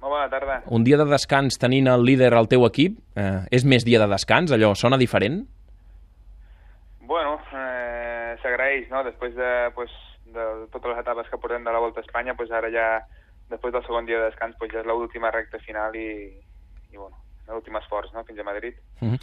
Molt bona tarda. Un dia de descans tenint el líder al teu equip, és més dia de descans? Allò sona diferent? Bueno, s'agraeix, no? Després de totes les etapes que portem de la Volta a Espanya, ara ja, després del segon dia de descans, ja és l'última recta final i bueno, l'últim esforç, no?, fins a Madrid.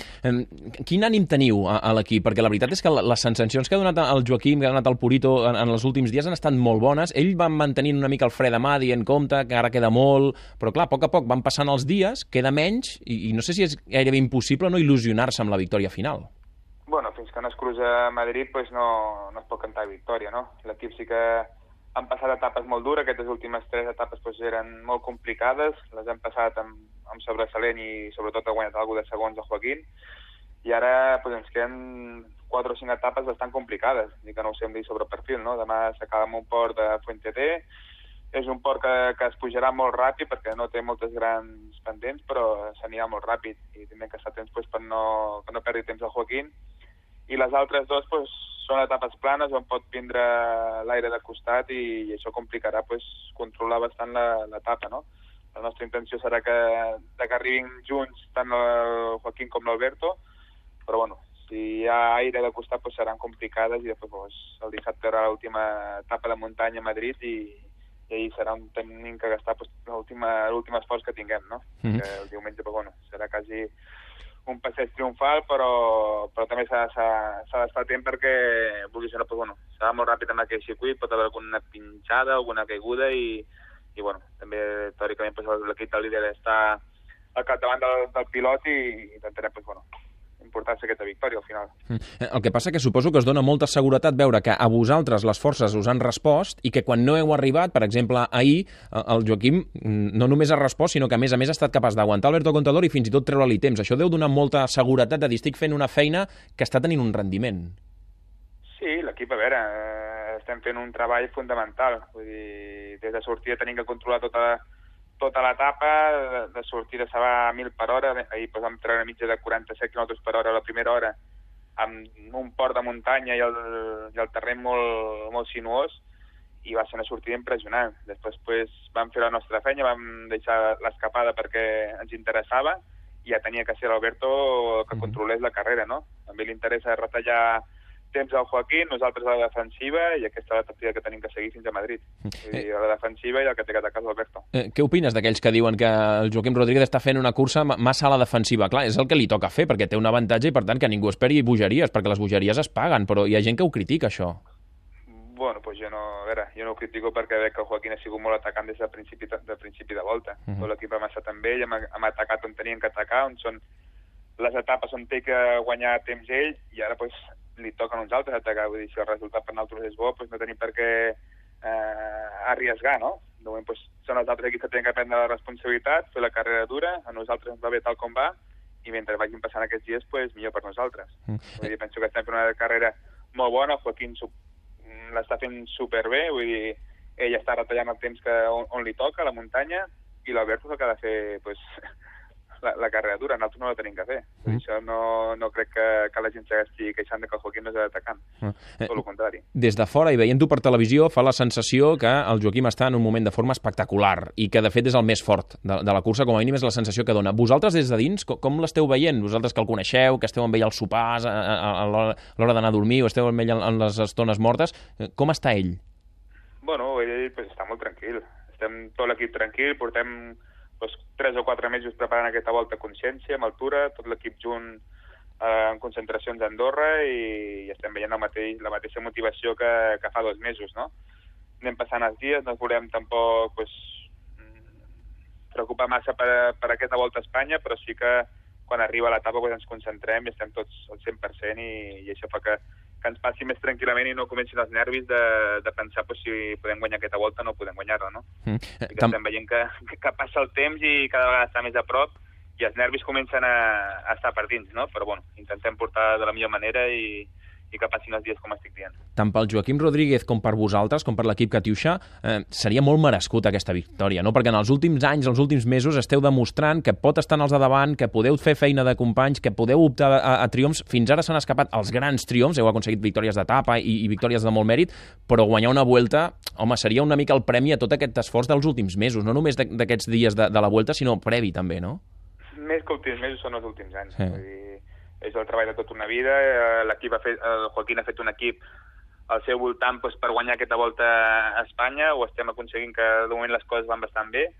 Quin ànim teniu a l'equip? Perquè la veritat és que les sensacions que ha donat el Joaquim, que ha donat el Purito en els últims dies han estat molt bones. Ell va mantenint una mica el fre de mà, dient compte, que ara queda molt, però clar, a poc van passant els dies, queda menys, i no sé si és gairebé impossible no il·lusionar-se amb la victòria final. Bueno, fins que no es cruza Madrid, no es pot cantar victòria, no? L'equip sí que han passat etapes molt dures, aquestes últimes 3 etapes eren molt complicades, les hem passat amb sobresalent i sobretot ha guanyat alguna de segons a Joaquín, i ara ens queden 4 o 5 etapes bastant complicades, i que no ho sé dir sobre perfil, no? Demà s'acaba amb un port de Fuente-T, és un port que es pujarà molt ràpid perquè no té moltes grans pendents, però s'anirà molt ràpid i tindrem que estar temps per no perdi temps al Joaquín. I les altres 2 són etapes planes on pot vindre l'aire de costat i això complicarà controlar bastant l'etapa, no? La nostra intenció serà que arribin junts tant el Joaquín com l'Alberto, però bueno, si hi ha aire de costat seran complicades i després el dissabte hi haurà l'última etapa de muntanya a Madrid i ahir serà on tenim que gastar l'últim esforç que tinguem, no? Que el diumenge serà quasi un passeig triomfal, però també s'ha d'estar atent perquè serà molt ràpid amb aquell circuit, pot haver alguna pinxada, alguna caiguda i també teòricament l'equip del líder està al capdavant del pilot i intentarem importar-se aquesta victòria al final. El que passa que suposo que us dona molta seguretat veure que a vosaltres les forces us han respost i que quan no heu arribat, per exemple, ahir, el Joaquim no només ha respost, sinó que a més ha estat capaç d'aguantar Alberto Contador i fins i tot treure-li temps. Això deu donar molta seguretat de dir estic fent una feina que està tenint un rendiment. Sí, l'equip, estem fent un treball fundamental. Vull dir, des de sortida tenim que controlar tota l'etapa, de sortida se va a 1.000 per hora, ahir vam treure una mitja de 47 km per hora a la primera hora, amb un port de muntanya i el terreny molt sinuós, i va ser una sortida impressionant. Després vam fer la nostra feina, vam deixar l'escapada perquè ens interessava, i ja tenia que ser l'Alberto que controlés la carrera, no? També li interessa retallar temps al Joaquín, nosaltres a la defensiva, i aquesta és la tàctica que tenim que seguir fins a Madrid. Vull dir, a la defensiva i el que té que atacar és l'Alberto. Què opines d'aquells que diuen que el Joaquim Rodríguez està fent una cursa massa a la defensiva? Clar, és el que li toca fer, perquè té un avantatge i per tant que ningú esperi bogeries, perquè les bogeries es paguen, però hi ha gent que ho critica, això. Bueno, jo no ho critico perquè veig que el Joaquín ha sigut molt atacant des del principi de volta. Tot l'equip hem estat amb ell, hem atacat on tenien que atacar, on són les etapes on té que guanyar temps ell, i ara li toca a nosaltres atacar. Vull dir, si el resultat per nosaltres és bo, no tenim per què arriesgar, no? De moment són els altres equips que tenen que prendre la responsabilitat, fer la carrera dura, a nosaltres ens va bé tal com va, i mentre vagin passant aquests dies, millor per nosaltres. Vull dir, penso que estem fent una carrera molt bona, el Joaquín l'està fent superbé, vull dir, ell està retallant el temps on li toca, a la muntanya, i l'Alberto és el que ha de fer la carrera dura, nosaltres no la tenim que fer. Això no crec que la gent s'estigui queixant que el Joaquim no és atacant. Tot el contrari. Des de fora, i veient-ho per televisió, fa la sensació que el Joaquim està en un moment de forma espectacular i que, de fet, és el més fort de la cursa, com a mínim és la sensació que dona. Vosaltres, des de dins, com l'esteu veient? Vosaltres que el coneixeu, que esteu amb ell als sopars, a l'hora d'anar a dormir, o esteu amb ell en les estones mortes, com està ell? Bueno, ell està molt tranquil. Estem tot l'equip tranquil, portem 3 o 4 mesos preparant aquesta volta a Consciència, amb altura, tot l'equip junt en concentracions a Andorra, i estem veient la mateixa motivació que fa 2 mesos, no? Anem passant els dies, no ens volem tampoc preocupar massa per aquesta volta a Espanya, però sí que quan arriba l'etapa ens concentrem i estem tots al 100% i això fa que ens passi més tranquil·lament i no comencin els nervis de pensar si podem guanyar aquesta volta o no podem guanyar-la, no? I que estem veient que passa el temps i cada vegada està més a prop i els nervis comencen a estar per dins, no? Però bueno, intentem portar de la millor manera i que passin els dies com estic dient. Tant pel Joaquim Rodríguez com per vosaltres, com per l'equip Katiusha, seria molt merescut aquesta victòria, no? Perquè en els últims anys, els últims mesos, esteu demostrant que pot estar en els de davant, que podeu fer feina de companys, que podeu optar a triomfs. Fins ara s'han escapat els grans triomfs, heu aconseguit victòries d'etapa i victòries de molt mèrit, però guanyar una Vuelta, home, seria una mica el premi a tot aquest esforç dels últims mesos, no només d'aquests dies de la Vuelta, sinó previ també, no? Més que últims mesos són els últims anys. Sí. Vull dir, és el treball de tota una vida. L'equip el Joaquín ha fet un equip al seu voltant per guanyar aquesta Volta a Espanya. Ho estem aconseguint, que de moment les coses van bastant bé.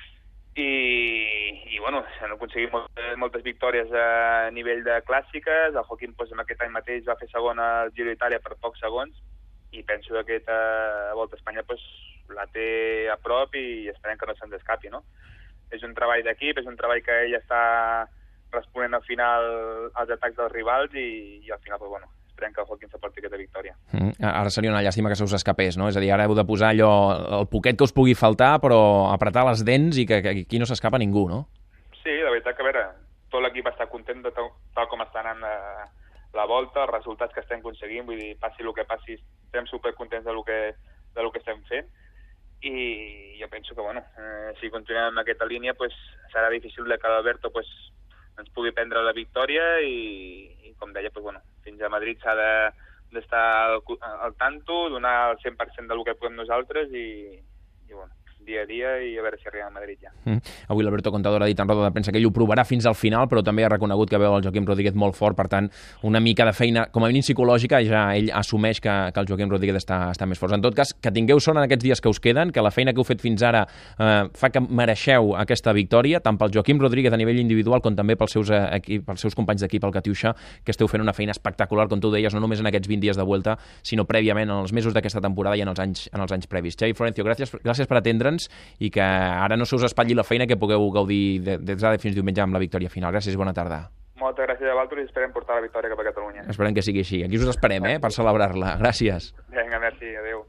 I bueno, s'han aconseguit moltes victòries a nivell de clàssiques. El Joaquín en aquest any mateix va fer segon al Giro d'Itàlia per pocs segons, i penso que aquesta Volta a Espanya la té a prop i esperem que no se'ns escapi, no? És un treball d'equip, és un treball que ell està responent al final als atacs dels rivals i al final, bueno, esperem que el Joaquín s'aporti aquesta victòria. Ara seria una llàstima que se us escapés, no? És a dir, ara heu de posar allò, el poquet que us pugui faltar, però apretar les dents i que aquí no s'escapa ningú, no? Sí, la veritat que, a veure, tot l'equip està content de tal com està anant la Volta, els resultats que estem aconseguint, vull dir, passi el que passi, estem supercontents de lo que estem fent, i jo penso que, bueno, si continuem en aquesta línia, serà difícil que l'Alberto ens pugui prendre la victòria i com deia, bueno, fins a Madrid s'ha d'estar al tanto, donar el 100% del que podem nosaltres i bueno, dia a dia, i a veure si arribem a Madrid ja. Avui l'Alberto Contador ha dit en roda de premsa que ell ho provarà fins al final, però també ha reconegut que veu el Joaquim Rodríguez molt fort, per tant, una mica de feina, com a mínim psicològica, ja ell assumeix que el Joaquim Rodríguez està més fort. En tot cas, que tingueu sort en aquests dies que us queden, que la feina que heu fet fins ara fa que mereixeu aquesta victòria, tant pel Joaquim Rodríguez a nivell individual com també pels seus companys d'equip, el Katiusha, que esteu fent una feina espectacular, com tu deies, no només en aquests 20 dies de Vuelta, sinó prèviament en els mesos d'aquesta temporada i en els anys previs. Xavi Florencio, gràcies per atendre'ns i que ara no se us espatlli la feina, que pugueu gaudir des d'ara fins diumenge amb la victòria final. Gràcies i bona tarda. Moltes gràcies a vosaltres i esperem portar la victòria cap a Catalunya. Esperem que sigui així. Aquí us esperem, per celebrar-la. Gràcies. Vinga, merci. Adéu.